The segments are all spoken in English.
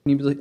Can you,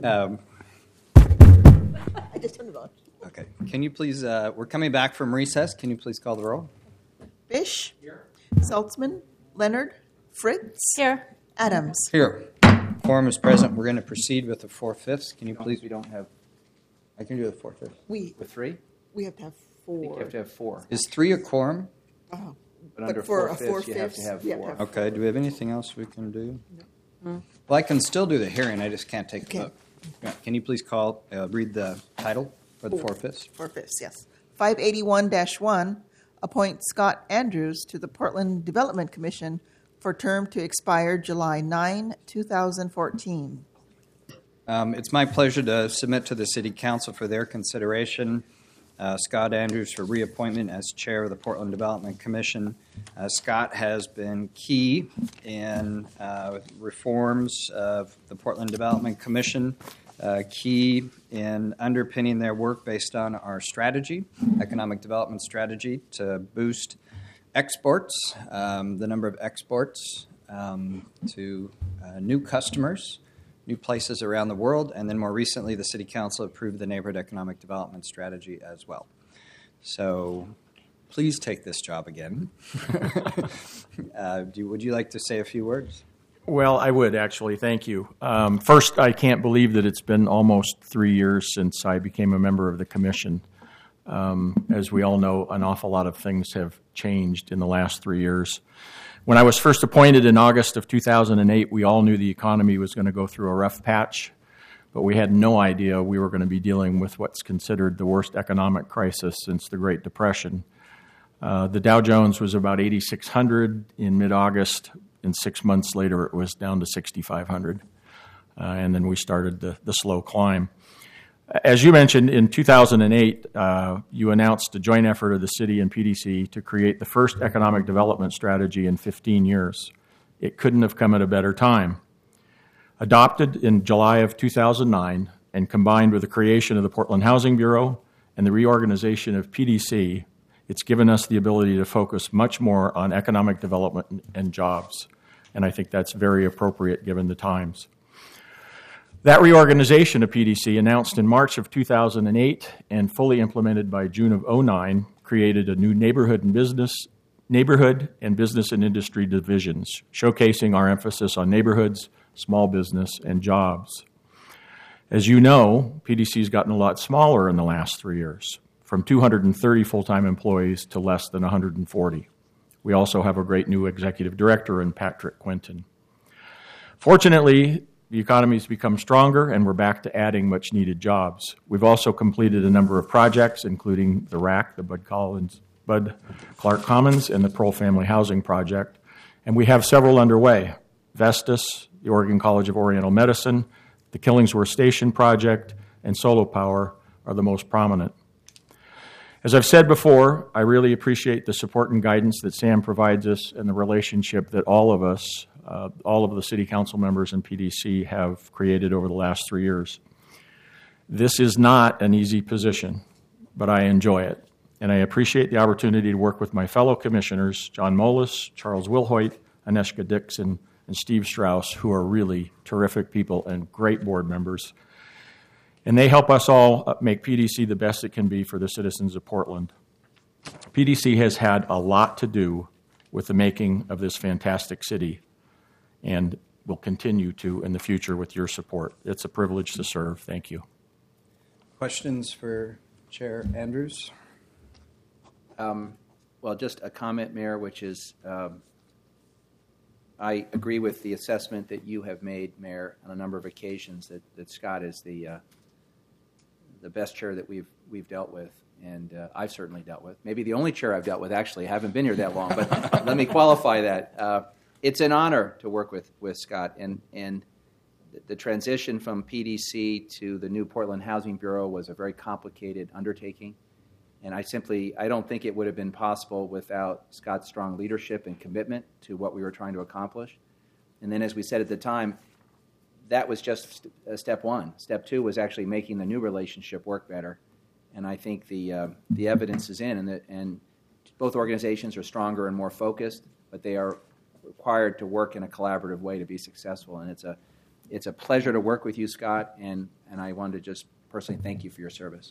I just turned it on. okay. Can you please, we're coming back from recess. Can you please call the roll? Fish. Here. Saltzman. Leonard. Fritz. Here. Adams. Here. Quorum is present. We're going to proceed with the 4/5. Can you please? We don't have. I can do the 4/5. With 3? We have to have I think you 4. have to have 4. Is 3 a quorum? Oh. But under for a 4/5, you have to have 4. Okay. Do we have anything else we can do? No. Well, I can still do the hearing. I just can't take Okay. the vote. Yeah. Can you please read the title for the 4/5? 4/5, yes. 581-1, appoint Scott Andrews to the Portland Development Commission for term to expire July 9, 2014. It's my pleasure to submit to the City Council for their consideration Scott Andrews for reappointment as chair of the Portland Development Commission. Scott has been key in reforms of the Portland Development Commission, key in underpinning their work based on our strategy, economic development strategy, to boost exports, the number of exports to new customers, new places around the world, and then more recently the City Council approved the Neighborhood Economic Development Strategy as well. So please take this job again. Would you like to say a few words? Well, I would actually. Thank you. First, I can't believe that it's been almost 3 years since I became a member of the commission. As we all know, an awful lot of things have changed in the last 3 years. When I was first appointed in August of 2008, we all knew the economy was going to go through a rough patch, but we had no idea we were going to be dealing with what's considered the worst economic crisis since the Great Depression. The Dow Jones was about 8,600 in mid-August, and 6 months later it was down to 6,500, and then we started the slow climb. As you mentioned, in 2008, you announced a joint effort of the city and PDC to create the first economic development strategy in 15 years. It couldn't have come at a better time. Adopted in July of 2009 and combined with the creation of the Portland Housing Bureau and the reorganization of PDC, it's given us the ability to focus much more on economic development and jobs. And I think that's very appropriate given the times. That reorganization of PDC, announced in March of 2008 and fully implemented by June of 2009, created a new neighborhood and business and industry divisions, showcasing our emphasis on neighborhoods, small business, and jobs. As you know, PDC has gotten a lot smaller in the last 3 years, from 230 full-time employees to less than 140. We also have a great new executive director in Patrick Quinton. Fortunately, the economy's become stronger, and we're back to adding much-needed jobs. We've also completed a number of projects, including the RAC, the Bud Clark Commons, and the Pearl Family Housing Project. And we have several underway. Vestas, the Oregon College of Oriental Medicine, the Killingsworth Station Project, and Solar Power are the most prominent. As I've said before, I really appreciate the support and guidance that Sam provides us and the relationship that all of us, all of the city council members and PDC have created over the last 3 years. This is not an easy position, but I enjoy it. And I appreciate the opportunity to work with my fellow commissioners, John Moelis, Charles Wilhoit, Aneshka Dixon, and Steve Strauss, who are really terrific people and great board members. And they help us all make PDC the best it can be for the citizens of Portland. PDC has had a lot to do with the making of this fantastic city, and will continue to in the future with your support. It's a privilege to serve. Thank you. Questions for Chair Andrews? Well, just a comment, Mayor, which is I agree with the assessment that you have made, Mayor, on a number of occasions that Scott is the best chair that we've dealt with, and I've certainly dealt with. Maybe the only chair I've dealt with, actually. I haven't been here that long, but let me qualify that. It's an honor to work with Scott, and the transition from PDC to the new Portland Housing Bureau was a very complicated undertaking, and I don't think it would have been possible without Scott's strong leadership and commitment to what we were trying to accomplish. And then, as we said at the time, that was just step one. Step two was actually making the new relationship work better, and I think the evidence is in, and both organizations are stronger and more focused, but they are required to work in a collaborative way to be successful, and It's a pleasure to work with you, Scott, and I wanted to just personally thank you for your service.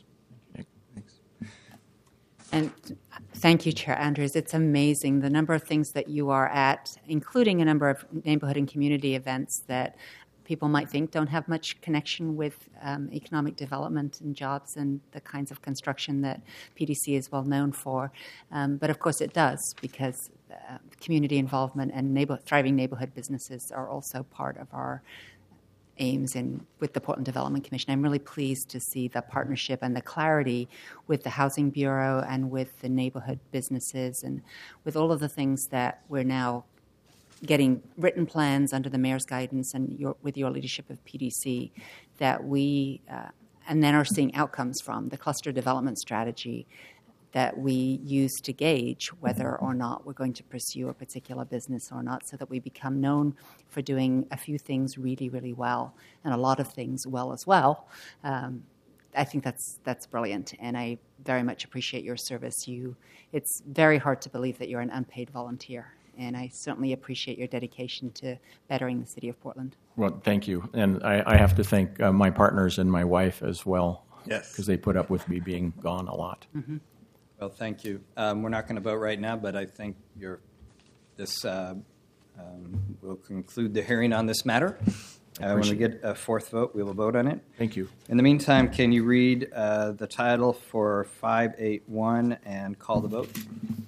And thank you, Chair Andrews. It's amazing the number of things that you are at, including a number of neighborhood and community events that people might think don't have much connection with economic development and jobs and the kinds of construction that PDC is well known for. But of course it does, because community involvement and thriving neighborhood businesses are also part of our aims with the Portland Development Commission. I'm really pleased to see the partnership and the clarity with the Housing Bureau and with the neighborhood businesses and with all of the things that we're now getting written plans under the mayor's guidance and with your leadership of PDC that we and then are seeing outcomes from the cluster development strategy that we use to gauge whether or not we're going to pursue a particular business or not, so that we become known for doing a few things really, really well and a lot of things well as well. I think that's brilliant, and I very much appreciate your service. It's very hard to believe that you're an unpaid volunteer, and I certainly appreciate your dedication to bettering the city of Portland. Well, thank you. And I have to thank my partners and my wife as well. Yes. Because they put up with me being gone a lot. Mm-hmm. Well, thank you. We're not going to vote right now, but I think this will conclude the hearing on this matter. When we get a fourth vote, we will vote on it. Thank you. In the meantime, can you read the title for 581 and call the vote?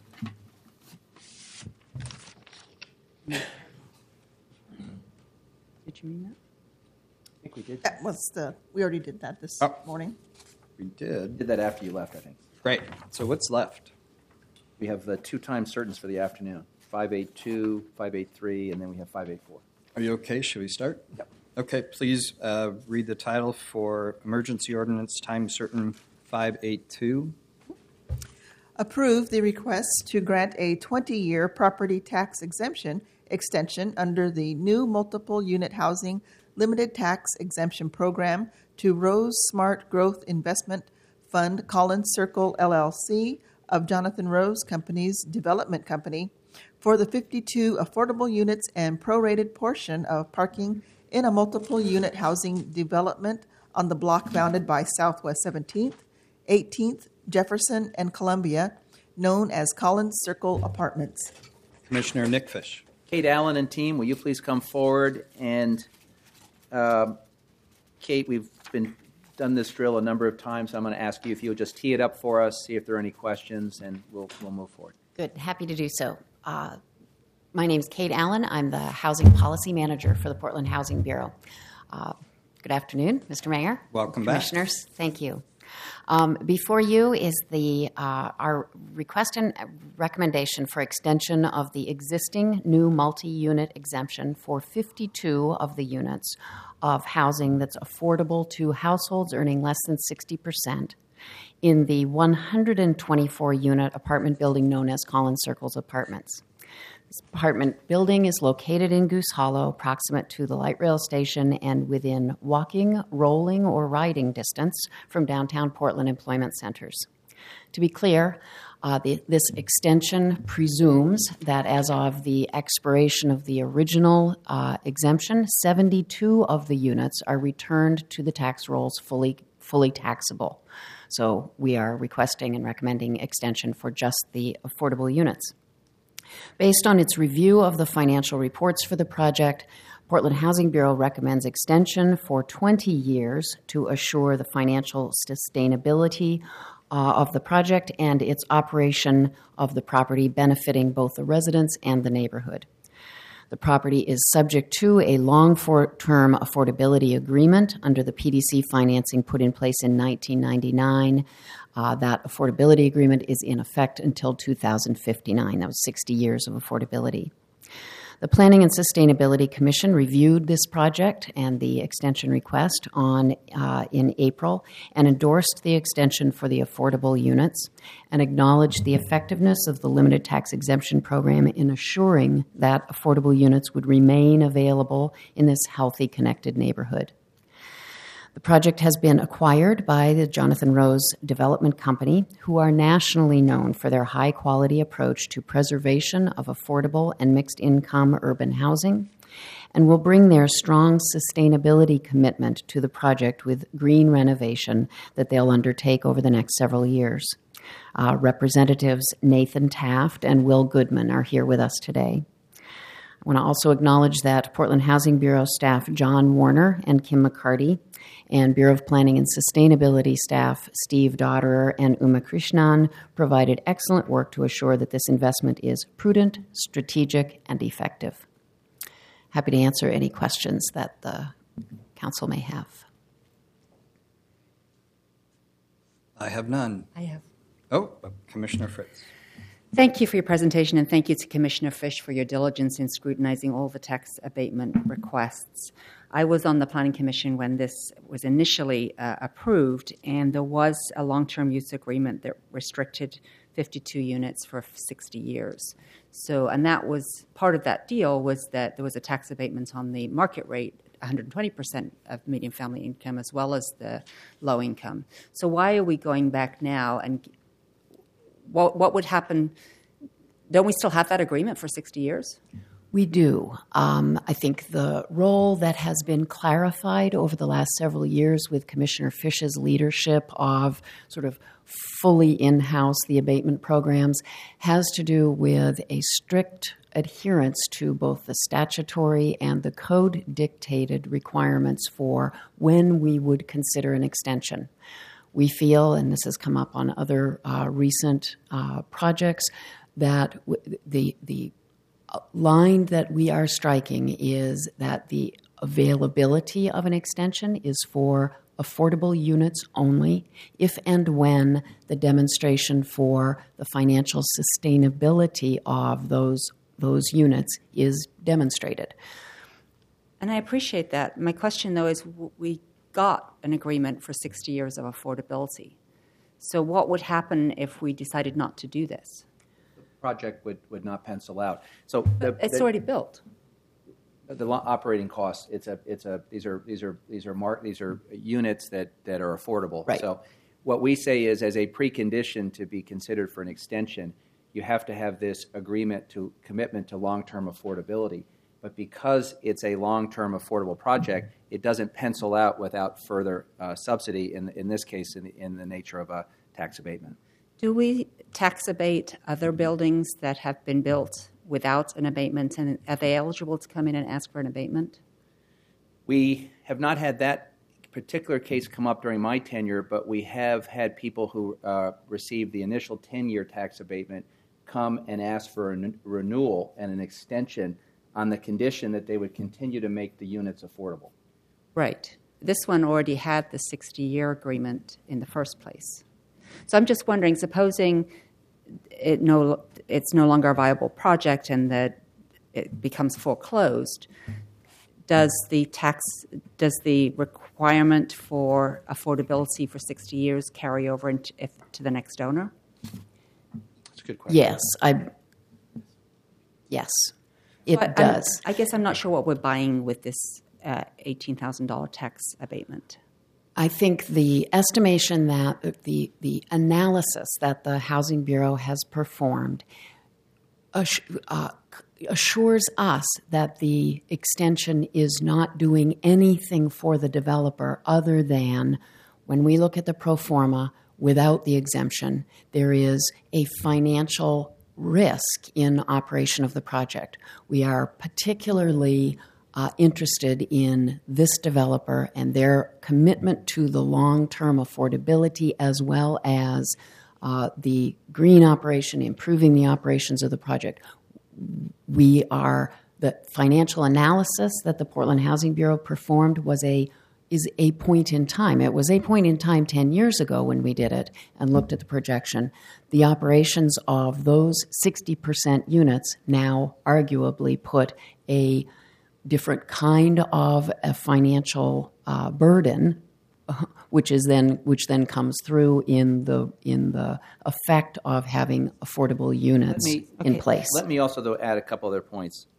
Did you mean that? I think we did. That was we already did that this morning. We did. Did that after you left, I think. Great. So what's left? We have the 2 time certains for the afternoon, 582, 583, and then we have 584. Are you okay? Should we start? Yep. Okay, please read the title for Emergency Ordinance Time Certain 582. Approve the request to grant a 20-year property tax exemption extension under the new multiple unit housing limited tax exemption program to Rose Smart Growth Investment Fund Collins Circle LLC of Jonathan Rose Company's Development Company for the 52 affordable units and prorated portion of parking in a multiple unit housing development on the block bounded by Southwest 17th, 18th, Jefferson, and Columbia, known as Collins Circle Apartments. Commissioner Nick Fish. Kate Allen and team, will you please come forward? And Kate, we've done this drill a number of times. I'm going to ask you if you'll just tee it up for us, see if there are any questions, and we'll move forward. Good. Happy to do so. My name's Kate Allen. I'm the Housing Policy Manager for the Portland Housing Bureau. Good afternoon, Mr. Mayor. Welcome back. Commissioners, thank you. Before you is our request and recommendation for extension of the existing new multi-unit exemption for 52 of the units of housing that's affordable to households earning less than 60% in the 124-unit apartment building known as Collins Circles Apartments. This apartment building is located in Goose Hollow, proximate to the light rail station and within walking, rolling, or riding distance from downtown Portland employment centers. To be clear, this extension presumes that as of the expiration of the original exemption, 72 of the units are returned to the tax rolls fully taxable. So we are requesting and recommending extension for just the affordable units. Based on its review of the financial reports for the project, Portland Housing Bureau recommends extension for 20 years to assure the financial sustainability of the project and its operation of the property, benefiting both the residents and the neighborhood. The property is subject to a long-term affordability agreement under the PDC financing put in place in 1999. That affordability agreement is in effect until 2059. That was 60 years of affordability. The Planning and Sustainability Commission reviewed this project and the extension request in April and endorsed the extension for the affordable units and acknowledged the effectiveness of the limited tax exemption program in assuring that affordable units would remain available in this healthy, connected neighborhood. The project has been acquired by the Jonathan Rose Development Company, who are nationally known for their high-quality approach to preservation of affordable and mixed-income urban housing, and will bring their strong sustainability commitment to the project with green renovation that they'll undertake over the next several years. Representatives Nathan Taft and Will Goodman are here with us today. I want to also acknowledge that Portland Housing Bureau staff John Warner and Kim McCarty, and Bureau of Planning and Sustainability staff Steve Dodderer and Uma Krishnan provided excellent work to assure that this investment is prudent, strategic, and effective. Happy to answer any questions that the council may have. I have none. I have. Oh, Commissioner Fritz. Thank you for your presentation, and thank you to Commissioner Fish for your diligence in scrutinizing all the tax abatement requests. I was on the Planning Commission when this was initially approved, and there was a long-term use agreement that restricted 52 units for 60 years. So, and that was part of that deal was that there was a tax abatement on the market rate, 120% of median family income, as well as the low income. So why are we going back now, and what would happen? Don't we still have that agreement for 60 years? We do. I think the role that has been clarified over the last several years with Commissioner Fish's leadership of sort of fully in-house the abatement programs has to do with a strict adherence to both the statutory and the code-dictated requirements for when we would consider an extension. We feel, and this has come up on other recent projects, that the line that we are striking is that the availability of an extension is for affordable units only if and when the demonstration for the financial sustainability of those units is demonstrated. And I appreciate that. My question, though, is we got an agreement for 60 years of affordability. So what would happen if we decided not to do this? The project would not pencil out. So It's already built. The operating costs. These are units that are affordable. Right. So what we say is, as a precondition to be considered for an extension, you have to have this commitment to long-term affordability. But because it's a long-term affordable project, it doesn't pencil out without further subsidy. In this case, in the nature of a tax abatement. Do we tax abate other buildings that have been built without an abatement, and are they eligible to come in and ask for an abatement? We have not had that particular case come up during my tenure, but we have had people who received the initial 10-year tax abatement come and ask for a renewal and an extension on the condition that they would continue to make the units affordable. Right. This one already had the 60-year agreement in the first place. So I'm just wondering, supposing it's no longer a viable project and that it becomes foreclosed, does the requirement for affordability for 60 years carry over to the next owner? That's a good question. Yes, it does. I guess I'm not sure what we're buying with this $18,000 tax abatement. I think the estimation that the analysis that the Housing Bureau has performed assures us that the extension is not doing anything for the developer other than, when we look at the pro forma without the exemption, there is a financial risk in operation of the project. We are particularly interested in this developer and their commitment to the long-term affordability as well as the green operation, improving the operations of the project. The financial analysis that the Portland Housing Bureau performed is a point in time. It was a point in time 10 years ago when we did it and looked at the projection. The operations of those 60% units now arguably put a different kind of a financial burden, which then comes through in the effect of having affordable units in place. Let me also, though, add a couple other points.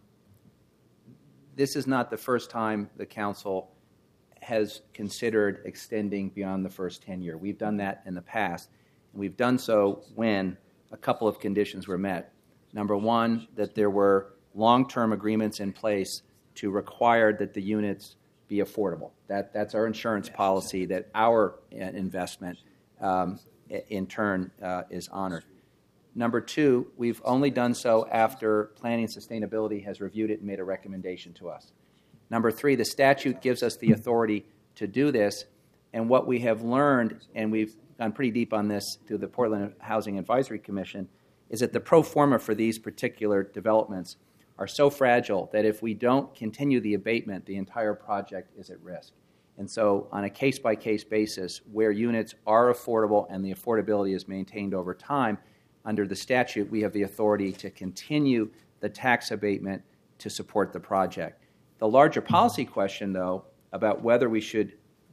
This is not the first time the council has considered extending beyond the first 10 year. We've done that in the past, and we've done so when a couple of conditions were met. Number one, that there were long-term agreements in place to require that the units be affordable. That's our insurance policy, that our investment in turn is honored. Number two, we've only done so after Planning and Sustainability has reviewed it and made a recommendation to us. Number three, the statute gives us the authority to do this, and what we have learned, and we've gone pretty deep on this through the Portland Housing Advisory Commission, is that the pro forma for these particular developments are so fragile that if we don't continue the abatement, the entire project is at risk. And so on a case-by-case basis, where units are affordable and the affordability is maintained over time, under the statute, we have the authority to continue the tax abatement to support the project. The larger policy question, though, about whether we should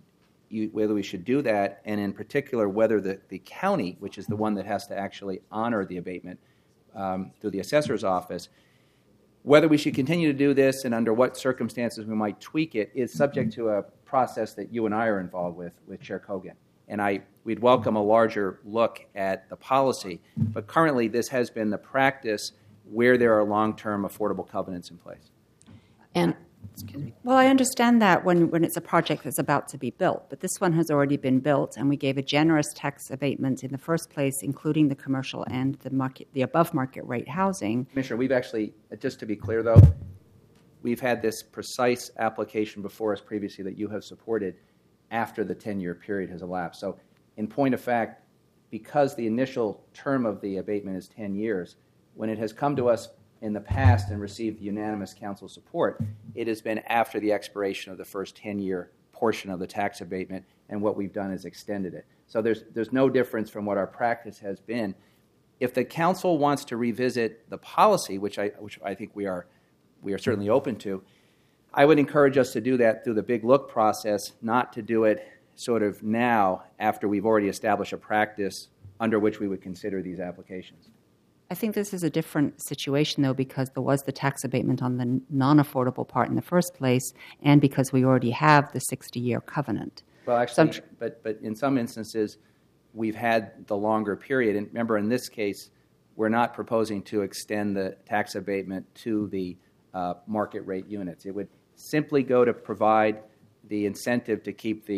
do that, and in particular whether the county, which is the one that has to actually honor the abatement through the assessor's office, whether we should continue to do this and under what circumstances we might tweak it is subject to a process that you and I are involved with Chair Kogan. And we'd welcome a larger look at the policy. But currently, this has been the practice where there are long-term affordable covenants in place. And Well, I understand that when it's a project that's about to be built, but this one has already been built, and we gave a generous tax abatement in the first place, including the commercial and the above market rate housing. Commissioner, we've actually, just to be clear though, we've had this precise application before us previously that you have supported after the 10-year period has elapsed. So in point of fact, because the initial term of the abatement is 10 years, when it has come to us in the past and received unanimous council support, it has been after the expiration of the first 10-year portion of the tax abatement, and what we've done is extended it. So there's no difference from what our practice has been. If the council wants to revisit the policy, which I think we are certainly open to, I would encourage us to do that through the Big Look process, not to do it sort of now after we've already established a practice under which we would consider these applications. I think this is a different situation, though, because there was the tax abatement on the non-affordable part in the first place, and because we already have the 60-year covenant. Well, actually, but in some instances, we've had the longer period. And remember, in this case, we're not proposing to extend the tax abatement to the market rate units. It would simply go to provide the incentive to keep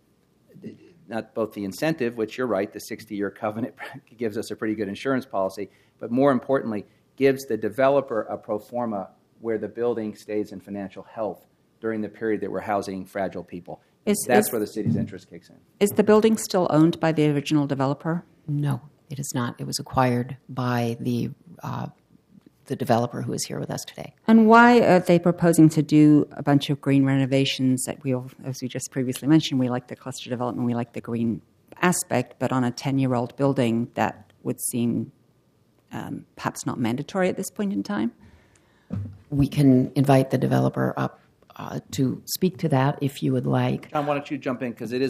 not both the incentive, which you're right, the 60-year covenant gives us a pretty good insurance policy, but more importantly, gives the developer a pro forma where the building stays in financial health during the period that we're housing fragile people. That's where the city's interest kicks in. Is the building still owned by the original developer? no, it is not. It was acquired by the developer who is here with us today. And why are they proposing to do a bunch of green renovations that as we just previously mentioned, we like the cluster development, we like the green aspect, but on a 10-year-old building that would seem perhaps not mandatory at this point in time? We can invite the developer up to speak to that if you would like. John, why don't you jump in, because it is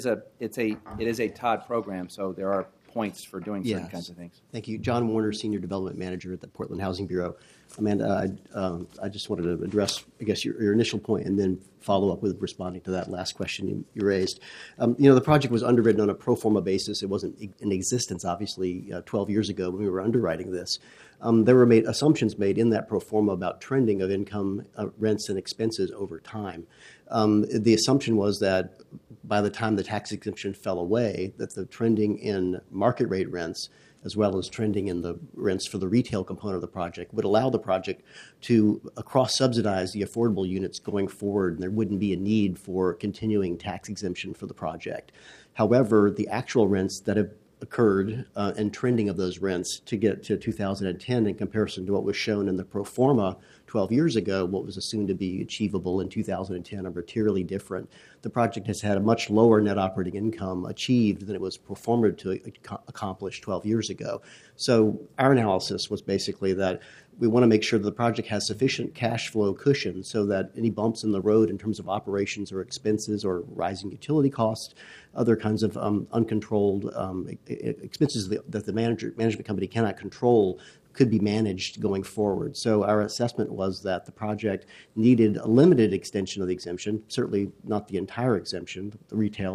a Todd program, so there are points for doing certain kinds of things. Thank you. John Warner, Senior Development Manager at the Portland Housing Bureau. Amanda, I just wanted to address, I guess, your initial point and then follow up with responding to that last question you raised. The project was underwritten on a pro forma basis. It wasn't in existence, obviously, 12 years ago when we were underwriting this. There were assumptions made in that pro forma about trending of income, rents, and expenses over time. The assumption was that by the time the tax exemption fell away, that the trending in market rate rents as well as trending in the rents for the retail component of the project would allow the project to cross-subsidize the affordable units going forward, and there wouldn't be a need for continuing tax exemption for the project. However, the actual rents that have occurred and trending of those rents to get to 2010 in comparison to what was shown in the pro forma 12 years ago, what was assumed to be achievable in 2010 are materially different. The project has had a much lower net operating income achieved than it was pro forma to accomplish 12 years ago. So our analysis was basically that we want to make sure that the project has sufficient cash flow cushion so that any bumps in the road in terms of operations or expenses or rising utility costs, other kinds of uncontrolled expenses that the management company cannot control could be managed going forward. So our assessment was that the project needed a limited extension of the exemption, certainly not the entire exemption, the retail and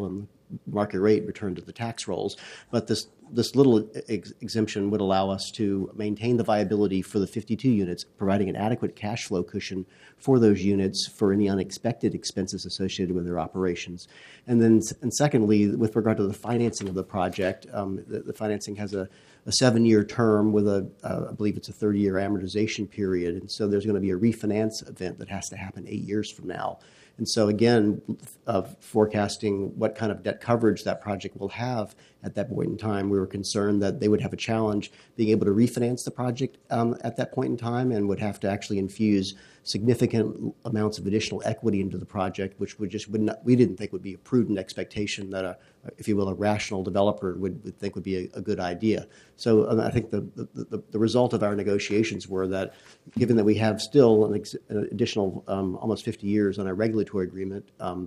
market rate returned to the tax rolls. But this little exemption would allow us to maintain the viability for the 52 units, providing an adequate cash flow cushion for those units for any unexpected expenses associated with their operations. And secondly, with regard to the financing of the project, the financing has a 7-year term with I believe it's a 30-year amortization period. And so there's going to be a refinance event that has to happen 8 years from now. And so again, forecasting what kind of debt coverage that project will have at that point in time, we were concerned that they would have a challenge being able to refinance the project at that point in time, and would have to actually infuse significant amounts of additional equity into the project, which we didn't think would be a prudent expectation that if you will, a rational developer would think would be a good idea. So I think the result of our negotiations were that, given that we have still an additional almost 50 years on our regulatory agreement,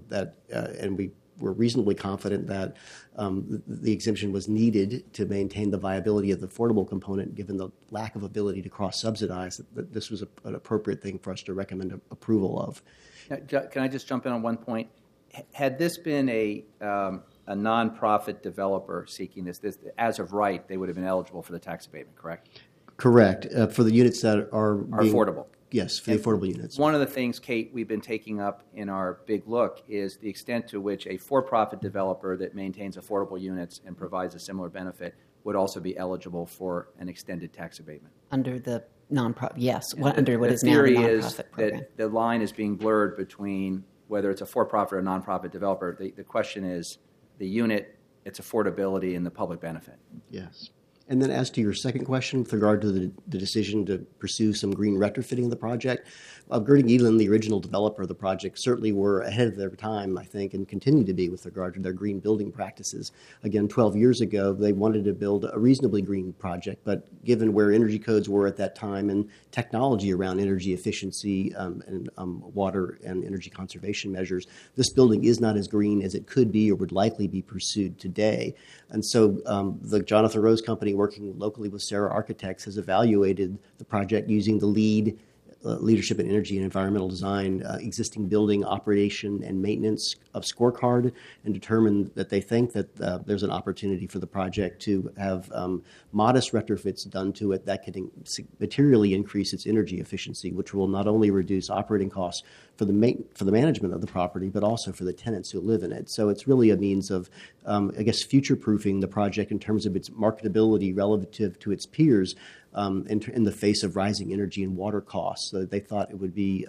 and we were reasonably confident that the exemption was needed to maintain the viability of the affordable component, given the lack of ability to cross-subsidize, that this was an appropriate thing for us to recommend approval of. Can I just jump in on one point? Had this been a nonprofit developer seeking this, as of right, they would have been eligible for the tax abatement, correct? Correct. For the units that are affordable. Yes, for the affordable units. One of the things, Kate, we've been taking up in our big look is the extent to which a for-profit developer that maintains affordable units and provides a similar benefit would also be eligible for an extended tax abatement. Under the nonprofit, yes, under what the is now the theory is nonprofit program. that the line is being blurred between whether it's a for-profit or nonprofit developer. The question is the unit, its affordability, and the public benefit. Yes. And then as to your second question with regard to the decision to pursue some green retrofitting of the project, Gerding Edlin, the original developer of the project, certainly were ahead of their time, I think, and continue to be with regard to their green building practices. Again, 12 years ago, they wanted to build a reasonably green project, but given where energy codes were at that time and technology around energy efficiency and water and energy conservation measures, this building is not as green as it could be or would likely be pursued today. And so the Jonathan Rose Company, working locally with Sarah Architects, has evaluated the project using the leadership in energy and environmental design, existing building operation and maintenance of scorecard, and determined that they think that there's an opportunity for the project to have modest retrofits done to it that can materially increase its energy efficiency, which will not only reduce operating costs for the management of the property, but also for the tenants who live in it. So it's really a means of, future-proofing the project in terms of its marketability relative to its peers, in the face of rising energy and water costs. So they thought it would be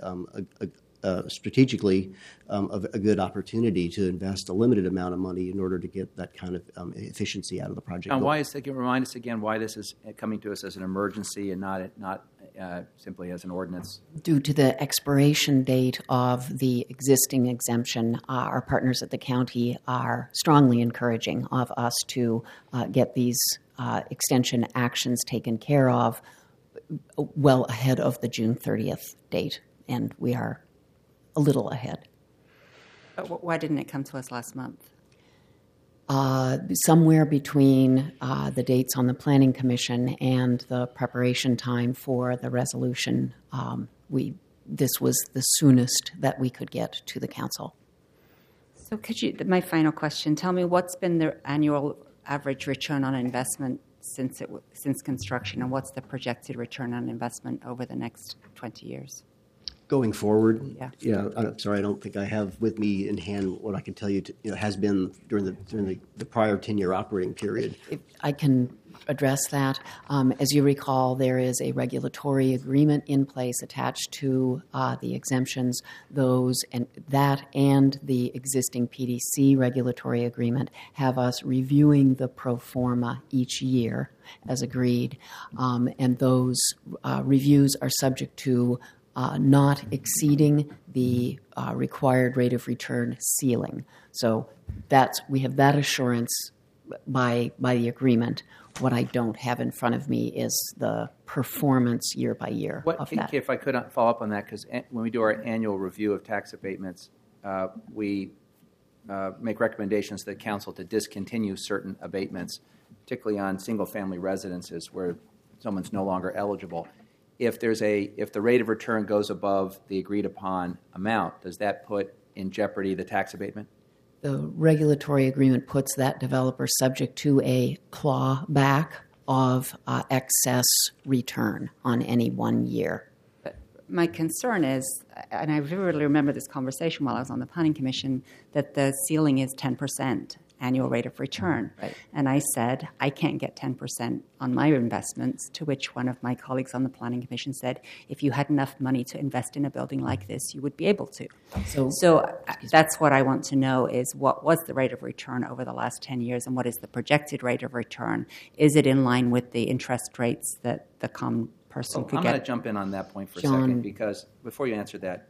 strategically a good opportunity to invest a limited amount of money in order to get that kind of efficiency out of the project. And remind us again why this is coming to us as an emergency and not simply as an ordinance? Due to the expiration date of the existing exemption, our partners at the county are strongly encouraging of us to get these extension actions taken care of well ahead of the June 30th date, and we are a little ahead. But why didn't it come to us last month? Somewhere between the dates on the Planning Commission and the preparation time for the resolution, this was the soonest that we could get to the council. So my final question, tell me what's been the annual average return on investment since construction, and what's the projected return on investment over the next 20 years? Going forward, yeah. I'm sorry, I don't think I have with me in hand what I can tell you has been during the prior 10-year operating period. If I can address that. As you recall, there is a regulatory agreement in place attached to the exemptions. That and the existing PDC regulatory agreement have us reviewing the pro forma each year as agreed, and those reviews are subject to not exceeding the required rate of return ceiling. So we have that assurance by the agreement. What I don't have in front of me is the performance year by year of that. If I could follow up on that, because when we do our annual review of tax abatements, we make recommendations to the council to discontinue certain abatements, particularly on single-family residences where someone's no longer eligible. If the rate of return goes above the agreed-upon amount, does that put in jeopardy the tax abatement? the regulatory agreement puts that developer subject to a clawback of excess return on any 1 year. My concern is, and I vividly remember this conversation while I was on the Planning Commission, that the ceiling is 10% annual rate of return. Right. And I said, I can't get 10% on my investments, to which one of my colleagues on the Planning Commission said, if you had enough money to invest in a building like this, you would be able to. So that's what I want to know is what was the rate of return over the last 10 years and what is the projected rate of return? Is it in line with the interest rates that the common person could I'm get? going to jump in on that point for John. a second, because before you answer that,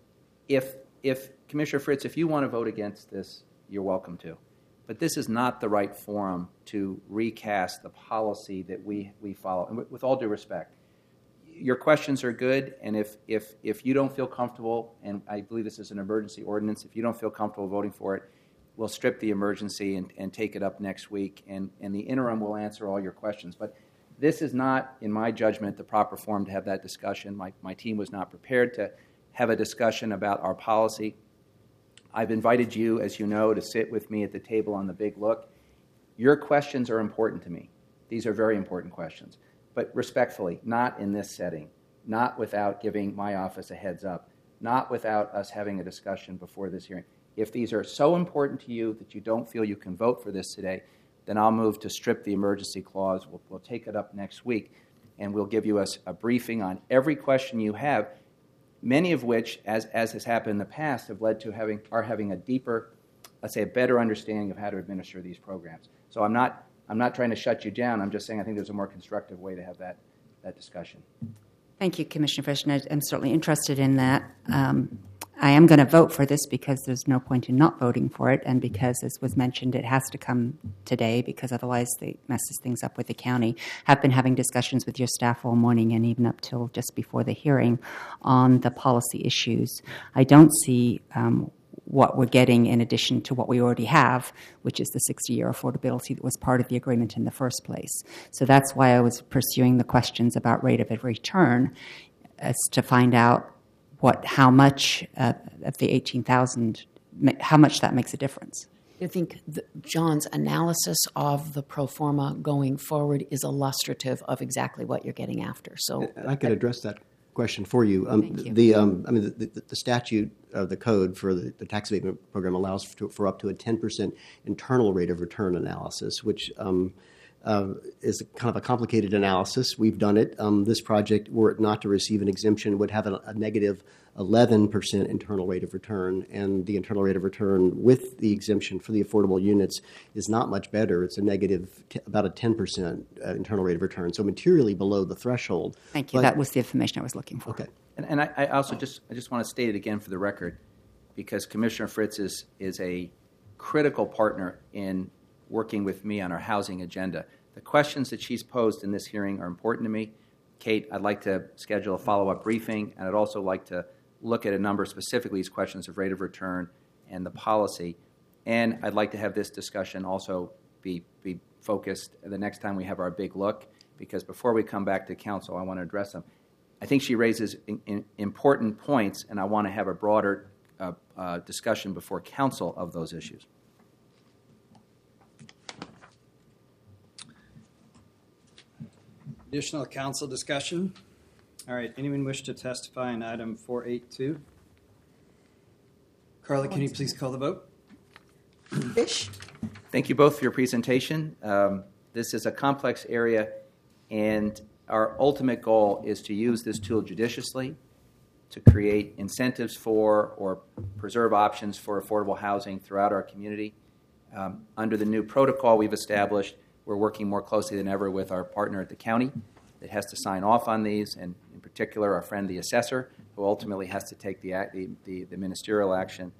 if Commissioner Fritz, if you want to vote against this, you're welcome to. But this is not the right forum to recast the policy that we follow. And with all due respect, your questions are good, and if you don't feel comfortable, and I believe this is an emergency ordinance, if you don't feel comfortable voting for it, we'll strip the emergency and take it up next week, and the interim will answer all your questions. But this is not, in my judgment, the proper forum to have that discussion. My team was not prepared to have a discussion about our policy. I've invited you, as you know, to sit with me at the table on the Big Look. Your questions are important to me. These are very important questions. But respectfully, not in this setting, not without giving my office a heads up, not without us having a discussion before this hearing. If these are so important to you that you don't feel you can vote for this today, then I'll move to strip the emergency clause. We'll take it up next week, and we'll give you a briefing on every question you have, many of which, as has happened in the past, have led to having a deeper, let's say, a better understanding of how to administer these programs. So I'm not trying to shut you down. I'm just saying I think there's a more constructive way to have that discussion. Thank you, Commissioner Fish, and I'm certainly interested in that. I am going to vote for this because there's no point in not voting for it, and because, as was mentioned, it has to come today because otherwise it messes things up with the county. I've been having discussions with your staff all morning and even up till just before the hearing on the policy issues. I don't see what we're getting in addition to what we already have, which is the 60-year affordability that was part of the agreement in the first place. So that's why I was pursuing the questions about rate of return, as to find out how much of the 18,000, how much that makes a difference. I think John's analysis of the pro forma going forward is illustrative of exactly what you're getting after. So I could address that question for you. Thank you. The statute of the code for the tax abatement program allows for up to a 10% internal rate of return analysis, which is kind of a complicated analysis. We've done it. This project, were it not to receive an exemption, would have a negative 11% internal rate of return, and the internal rate of return with the exemption for the affordable units is not much better. It's a negative, about a 10% internal rate of return, so materially below the threshold. Thank you. That was the information I was looking for. Okay. And I also just want to state it again for the record, because Commissioner Fritz is a critical partner in working with me on our housing agenda. The questions that she's posed in this hearing are important to me. Kate, I'd like to schedule a follow-up briefing, and I'd also like to look at a number of specifically these questions of rate of return and the policy. And I'd like to have this discussion also be focused the next time we have our Big Look, because before we come back to council, I want to address them. I think she raises important points, and I want to have a broader discussion before council of those issues. Additional council discussion? All right, anyone wish to testify on item 482? Carla, can you please call the vote? Fish? Thank you both for your presentation. This is a complex area, and our ultimate goal is to use this tool judiciously to create incentives for or preserve options for affordable housing throughout our community. Under the new protocol we've established, we're working more closely than ever with our partner at the county that has to sign off on these, and in particular our friend the assessor, who ultimately has to take the ministerial action.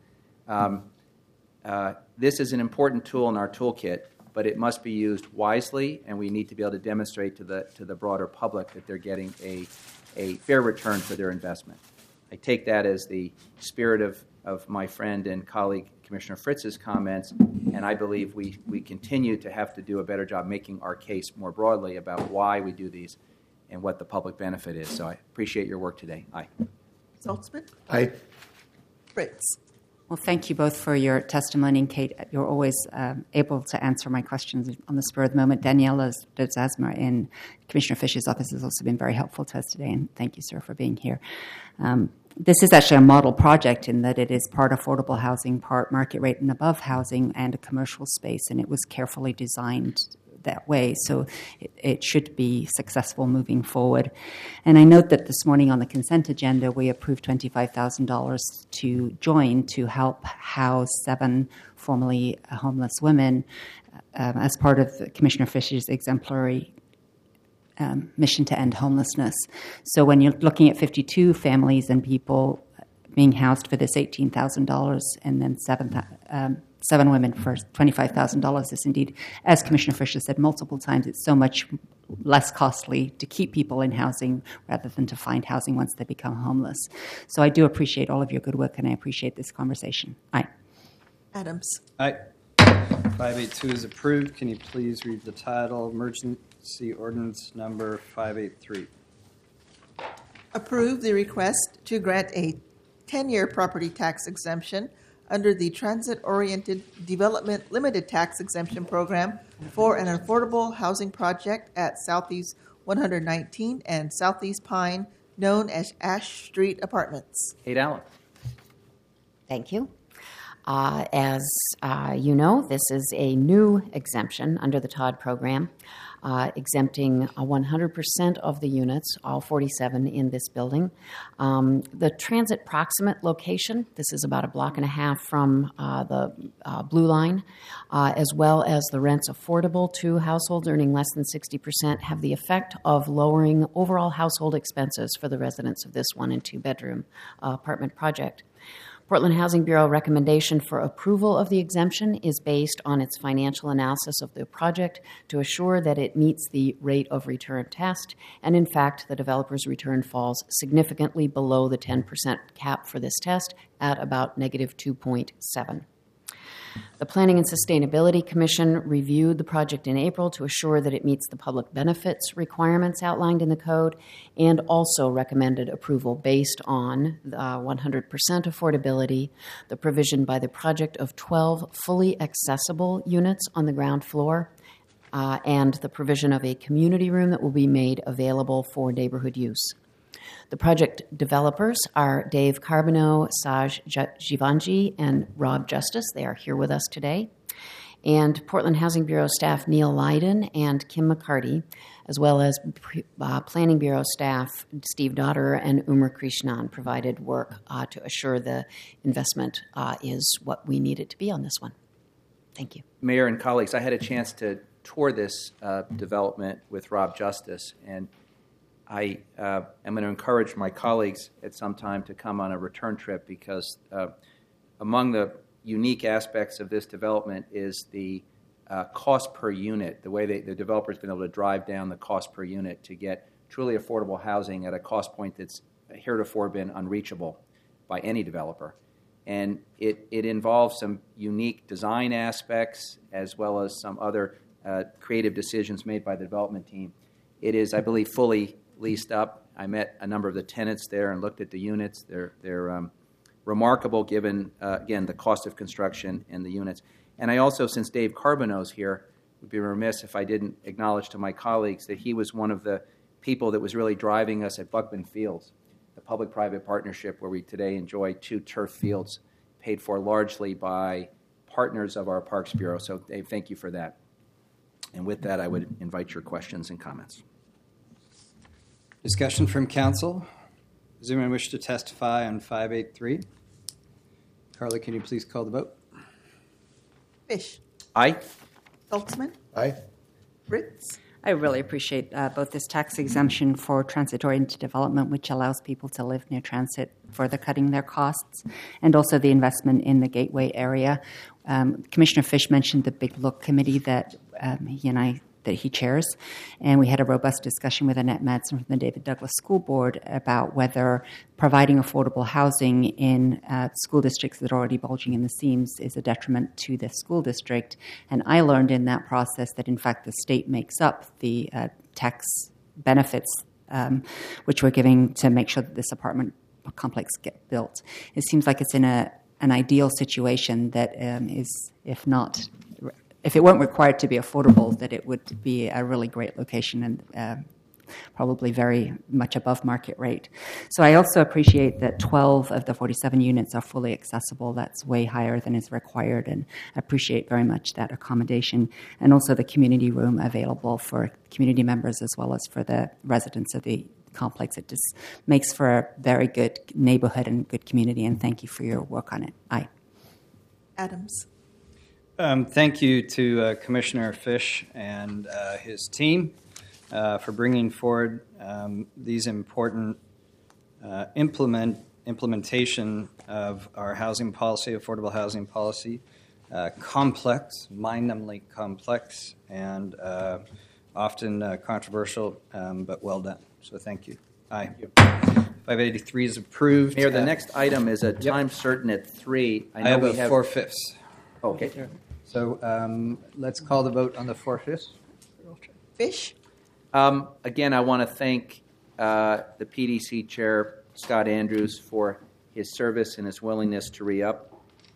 This is an important tool in our toolkit, but it must be used wisely, and we need to be able to demonstrate to the broader public that they're getting a fair return for their investment. I take that as the spirit of my friend and colleague Commissioner Fritz's comments, and I believe we continue to have to do a better job making our case more broadly about why we do these and what the public benefit is. So I appreciate your work today. Aye. Saltzman? Aye. Fritz? Well, thank you both for your testimony. And Kate, you're always able to answer my questions on the spur of the moment. Daniela Dezasma in Commissioner Fish's office has also been very helpful to us today, and thank you, sir, for being here. This is actually a model project in that it is part affordable housing, part market rate and above housing, and a commercial space, and it was carefully designed that way, so it should be successful moving forward. And I note that this morning on the consent agenda, we approved $25,000 to join to help house 7 formerly homeless women as part of Commissioner Fish's exemplary mission to end homelessness. So when you're looking at 52 families and people being housed for this $18,000 and then 7 women for $25,000 is indeed, as Commissioner Fisher said multiple times, it's so much less costly to keep people in housing rather than to find housing once they become homeless. So I do appreciate all of your good work, and I appreciate this conversation. Aye. Adams. Aye. 582 is approved. Can you please read the title? Emergency Ordinance Number 583. Approve the request to grant a 10-year property tax exemption under the Transit-Oriented Development Limited Tax Exemption Program for an affordable housing project at Southeast 119 and Southeast Pine, known as Ash Street Apartments. Kate Allen. Thank you. As you know, this is a new exemption under the TOD program, exempting 100% of the units, all 47 in this building. The transit proximate location, this is about a block and a half from the Blue Line, as well as the rents affordable to households earning less than 60%, have the effect of lowering overall household expenses for the residents of this 1- and 2-bedroom apartment project. Portland Housing Bureau recommendation for approval of the exemption is based on its financial analysis of the project to assure that it meets the rate of return test, and in fact, the developer's return falls significantly below the 10% cap for this test at about negative 2.7. The Planning and Sustainability Commission reviewed the project in April to assure that it meets the public benefits requirements outlined in the code, and also recommended approval based on 100% affordability, the provision by the project of 12 fully accessible units on the ground floor, and the provision of a community room that will be made available for neighborhood use. The project developers are Dave Carbonneau, Saj Jivanji, and Rob Justice. They are here with us today. And Portland Housing Bureau staff Neil Lydon and Kim McCarty, as well as Planning Bureau staff Steve Daughter and Umar Krishnan, provided work to assure the investment is what we need it to be on this one. Thank you. Mayor and colleagues, I had a chance to tour this development with Rob Justice, and I am going to encourage my colleagues at some time to come on a return trip, because among the unique aspects of this development is the cost per unit, the way the developer's been able to drive down the cost per unit to get truly affordable housing at a cost point that's heretofore been unreachable by any developer. And it involves some unique design aspects as well as some other creative decisions made by the development team. It is, I believe, fully leased up. I met a number of the tenants there and looked at the units. They're remarkable given, again, the cost of construction and the units. And I also, since Dave Carbonneau's here, would be remiss if I didn't acknowledge to my colleagues that he was one of the people that was really driving us at Buckman Fields, the public-private partnership where we today enjoy 2 turf fields paid for largely by partners of our Parks Bureau. So, Dave, thank you for that. And with that, I would invite your questions and comments. Discussion from council. Does anyone wish to testify on 583? Carla, can you please call the vote? Fish. Aye. Schultzman. Aye. Ritz. I really appreciate both this tax exemption for transit-oriented development, which allows people to live near transit, further cutting their costs, and also the investment in the Gateway area. Commissioner Fish mentioned the Big Look Committee that he chairs, and we had a robust discussion with Annette Madsen from the David Douglas School Board about whether providing affordable housing in school districts that are already bulging in the seams is a detriment to the school district. And I learned in that process that, in fact, the state makes up the tax benefits which we're giving to make sure that this apartment complex get built. It seems like it's in a an ideal situation that is, if it weren't required to be affordable, that it would be a really great location and probably very much above market rate. So I also appreciate that 12 of the 47 units are fully accessible. That's way higher than is required, and I appreciate very much that accommodation. And also the community room available for community members as well as for the residents of the complex. It just makes for a very good neighborhood and good community, and thank you for your work on it. Aye. Adams. Thank you to Commissioner Fish and his team for bringing forward these important implementation of our housing policy, affordable housing policy. Complex, mind-numbingly complex, and often controversial, but well done. So thank you. Aye. 583 is approved. Mayor, the next item is a time certain at 3. I have we a 4/5. Okay. So let's call the vote on the 4/5. Fish. Again, I want to thank the PDC Chair, Scott Andrews, for his service and his willingness to re-up.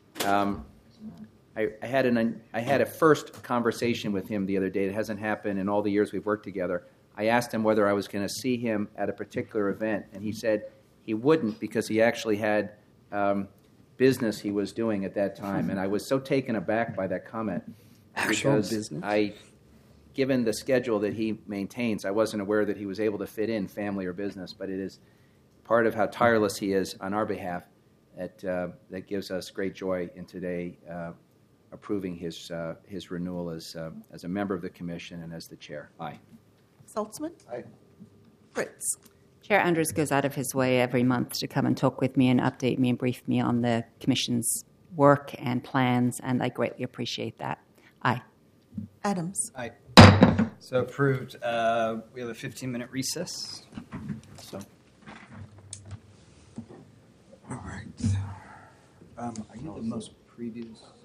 I had a first conversation with him the other day. It hasn't happened in all the years we've worked together. I asked him whether I was going to see him at a particular event, and he said he wouldn't because he actually had business he was doing at that time. And I was so taken aback by that comment. Actual because business? Given the schedule that he maintains, I wasn't aware that he was able to fit in family or business, but it is part of how tireless he is on our behalf that gives us great joy in today approving his renewal as a member of the commission and as the chair. Aye. Saltzman. Aye. Fritz. Chair Andrews goes out of his way every month to come and talk with me and update me and brief me on the Commission's work and plans, and I greatly appreciate that. Aye. Adams. Aye. So approved. We have a 15-minute recess. So. All right. Are you the most previous?